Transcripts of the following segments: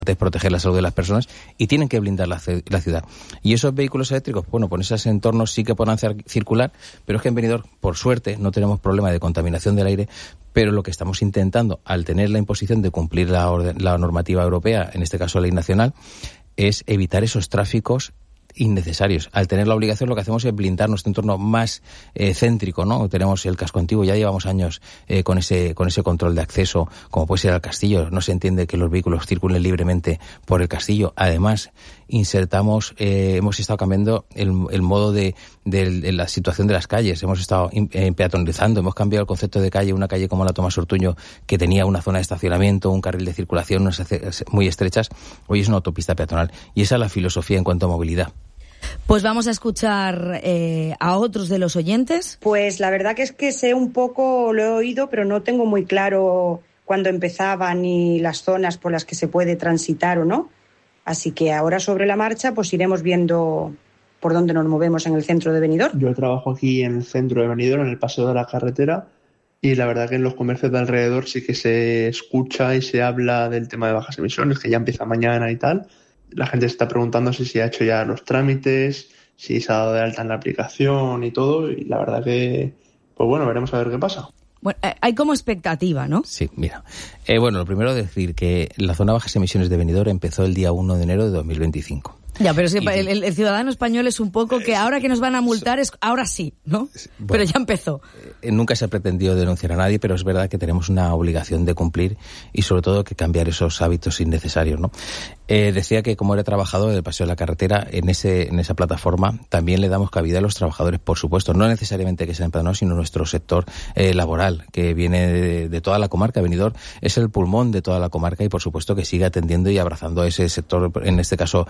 es proteger la salud de las personas y tienen que blindar la ciudad. Y esos vehículos eléctricos, bueno, pues en esos entornos sí que podrán circular, pero es que en Benidorm, por suerte, no tenemos problema de contaminación del aire, pero lo que estamos intentando, al tener la imposición de cumplir la normativa europea, en este caso la ley nacional, es evitar esos tráficos innecesarios. Al tener la obligación, lo que hacemos es blindar nuestro entorno más céntrico, ¿no? Tenemos el casco antiguo, ya llevamos años con ese control de acceso, como puede ser al castillo. No se entiende que los vehículos circulen libremente por el castillo. Además, hemos estado cambiando el modo de la situación de las calles. Hemos estado peatonalizando, hemos cambiado el concepto de calle. Una calle como la Tomás Ortuño, que tenía una zona de estacionamiento, un carril de circulación, unas aceras muy estrechas, hoy es una autopista peatonal. Y esa es la filosofía en cuanto a movilidad. Pues vamos a escuchar a otros de los oyentes. Pues la verdad que es que sé un poco, lo he oído, pero no tengo muy claro cuándo empezaban ni las zonas por las que se puede transitar o no. Así que ahora sobre la marcha pues iremos viendo por dónde nos movemos en el centro de Benidorm. Yo trabajo aquí en el centro de Benidorm, en el Paseo de la Carretera, y la verdad que en los comercios de alrededor sí que se escucha y se habla del tema de bajas emisiones, que ya empieza mañana y tal. La gente se está preguntando si se ha hecho ya los trámites, si se ha dado de alta en la aplicación y todo, y la verdad que, pues bueno, veremos a ver qué pasa. Bueno, hay como expectativa, ¿no? Sí, mira. Bueno, lo primero decir que la zona de bajas emisiones de Benidorm empezó el día 1 de enero de 2025. Ya, pero es que el ciudadano español es un poco que ahora que nos van a multar, ahora sí, ¿no? Bueno, pero ya empezó. Nunca se ha pretendido denunciar a nadie, pero es verdad que tenemos una obligación de cumplir y sobre todo que cambiar esos hábitos innecesarios, ¿no? Decía que como era trabajador del Paseo de la Carretera, en esa plataforma también le damos cabida a los trabajadores, por supuesto, no necesariamente que sean empadronados, sino nuestro sector laboral, que viene de toda la comarca. Benidorm es el pulmón de toda la comarca y por supuesto que sigue atendiendo y abrazando a ese sector, en este caso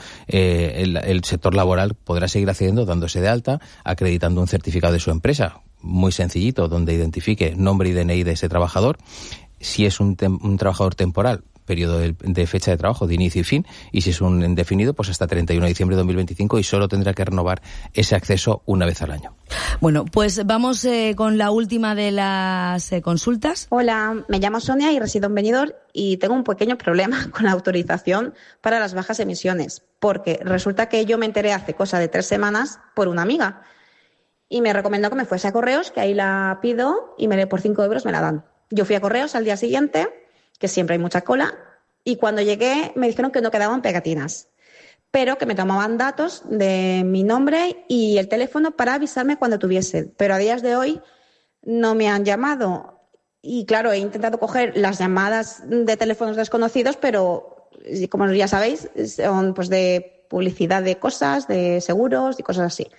el sector laboral podrá seguir accediendo dándose de alta, acreditando un certificado de su empresa, muy sencillito, donde identifique nombre y DNI de ese trabajador. Si es un trabajador temporal, periodo de fecha de trabajo, de inicio y fin, y si es un indefinido, pues hasta 31 de diciembre de 2025 y solo tendrá que renovar ese acceso una vez al año. Bueno, pues vamos con la última de las consultas. Hola, me llamo Sonia y resido en Benidorm y tengo un pequeño problema con la autorización para las bajas emisiones, porque resulta que yo me enteré hace cosa de 3 semanas por una amiga y me recomendó que me fuese a Correos, que ahí la pido y por 5 euros me la dan. Yo fui a Correos al día siguiente, que siempre hay mucha cola, y cuando llegué me dijeron que no quedaban pegatinas, pero que me tomaban datos de mi nombre y el teléfono para avisarme cuando tuviese. Pero a días de hoy no me han llamado. Y claro, he intentado coger las llamadas de teléfonos desconocidos, pero como ya sabéis, son pues de publicidad de cosas, de seguros y cosas así.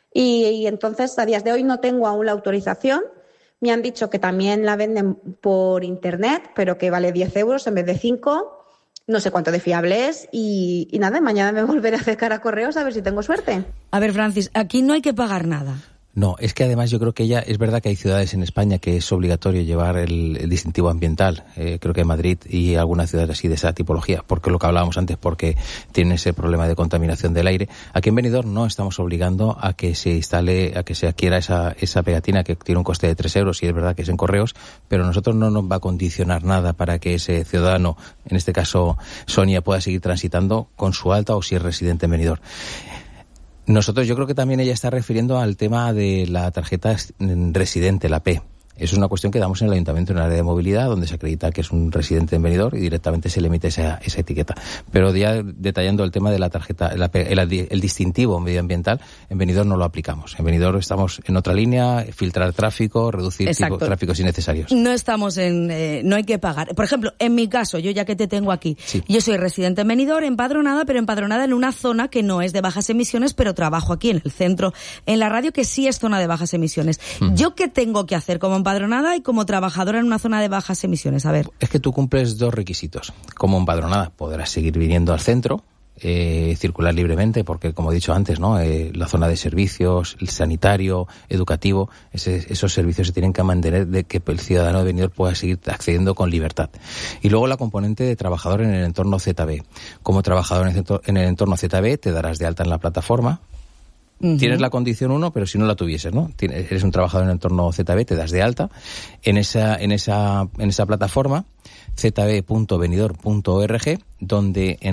Y entonces a días de hoy no tengo aún la autorización. Me han dicho que también la venden por internet, pero que vale 10 euros en vez de 5. No sé cuánto de fiable es y nada, mañana me volveré a acercar a Correos a ver si tengo suerte. A ver, Francis, aquí no hay que pagar nada. No, es que además yo creo que es verdad que hay ciudades en España que es obligatorio llevar el distintivo ambiental, creo que Madrid y algunas ciudades así de esa tipología, porque lo que hablábamos antes, porque tiene ese problema de contaminación del aire. Aquí en Benidorm no estamos obligando a que se instale, a que se adquiera esa pegatina que tiene un coste de 3 euros y es verdad que es en Correos, pero nosotros no nos va a condicionar nada para que ese ciudadano, en este caso Sonia, pueda seguir transitando con su alta o si es residente en Benidorm. Yo creo que también ella está refiriendo al tema de la tarjeta residente, la P. Eso es una cuestión que damos en el Ayuntamiento en el área de movilidad, donde se acredita que es un residente en Benidorm y directamente se le emite esa etiqueta. Pero ya detallando el tema de la tarjeta, el distintivo medioambiental, en Benidorm no lo aplicamos. En Benidorm estamos en otra línea, filtrar tráfico, reducir tráficos innecesarios. No estamos no hay que pagar. Por ejemplo, en mi caso, yo ya que te tengo aquí, sí. Yo soy residente en Benidorm, empadronada, pero empadronada en una zona que no es de bajas emisiones, pero trabajo aquí en el centro, en la radio, que sí es zona de bajas emisiones. ¿Yo qué tengo que hacer como empadronada y como trabajadora en una zona de bajas emisiones? A ver. Es que tú cumples 2 requisitos. Como empadronada podrás seguir viniendo al centro, circular libremente, porque como he dicho antes, ¿no? La zona de servicios, el sanitario, educativo, esos servicios se tienen que mantener de que el ciudadano de Benidorm pueda seguir accediendo con libertad. Y luego la componente de trabajador en el entorno ZB. Como trabajador en el entorno ZB te darás de alta en la plataforma, Tienes la condición 1, pero si no la tuvieses, ¿no? Eres un trabajador en el entorno ZB, te das de alta en esa plataforma zb.venidor.org, donde